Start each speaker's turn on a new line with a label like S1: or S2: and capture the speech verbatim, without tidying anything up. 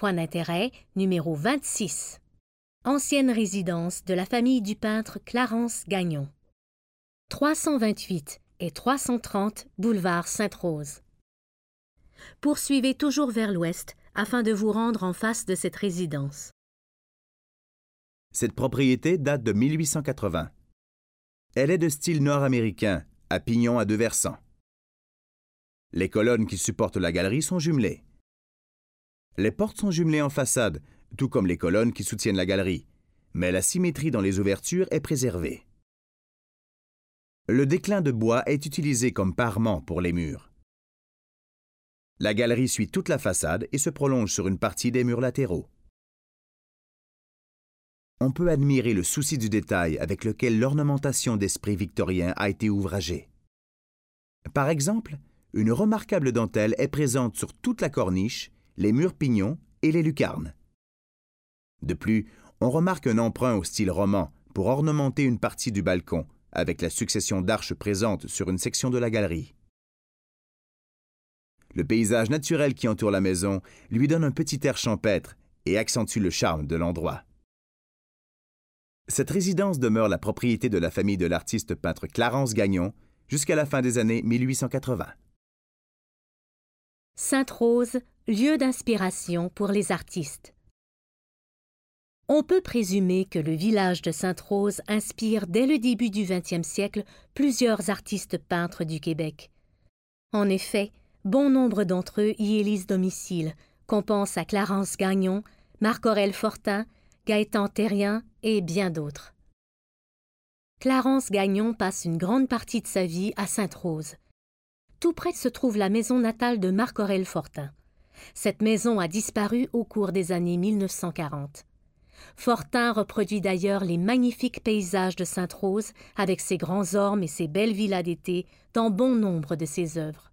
S1: Point d'intérêt numéro vingt-six. Ancienne résidence de la famille du peintre Clarence Gagnon. trois cent vingt-huit et trois cent trente boulevard Sainte-Rose. Poursuivez toujours vers l'ouest afin de vous rendre en face de cette résidence.
S2: Cette propriété date de mille huit cent quatre-vingts. Elle est de style nord-américain, à pignon à deux versants. Les colonnes qui supportent la galerie sont jumelées. Les portes sont jumelées en façade, tout comme les colonnes qui soutiennent la galerie, mais la symétrie dans les ouvertures est préservée. Le déclin de bois est utilisé comme parement pour les murs. La galerie suit toute la façade et se prolonge sur une partie des murs latéraux. On peut admirer le souci du détail avec lequel l'ornementation d'esprit victorien a été ouvragée. Par exemple, une remarquable dentelle est présente sur toute la corniche, les murs pignons et les lucarnes. De plus, on remarque un emprunt au style roman pour ornementer une partie du balcon, avec la succession d'arches présentes sur une section de la galerie. Le paysage naturel qui entoure la maison lui donne un petit air champêtre et accentue le charme de l'endroit. Cette résidence demeure la propriété de la famille de l'artiste peintre Clarence Gagnon jusqu'à la fin des années mille huit cent quatre-vingts.
S1: Sainte-Rose, lieu d'inspiration pour les artistes. On peut présumer que le village de Sainte-Rose inspire dès le début du vingtième siècle plusieurs artistes peintres du Québec. En effet, bon nombre d'entre eux y élisent domicile, qu'on pense à Clarence Gagnon, Marc-Aurèle Fortin, Gaétan Thérien et bien d'autres. Clarence Gagnon passe une grande partie de sa vie à Sainte-Rose. Tout près se trouve la maison natale de Marc-Aurèle Fortin. Cette maison a disparu au cours des années mille neuf cent quarante. Fortin reproduit d'ailleurs les magnifiques paysages de Sainte-Rose avec ses grands ormes et ses belles villas d'été dans bon nombre de ses œuvres.